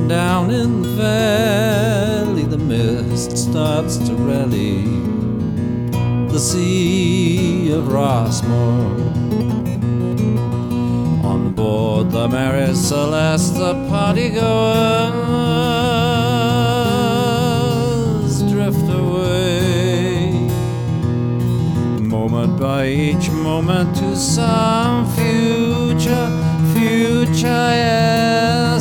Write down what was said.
down in the valley, the mist starts to rally the sea of Rossmore. On board the Mary Celeste, the partygoers drift away, moment by each moment, to some future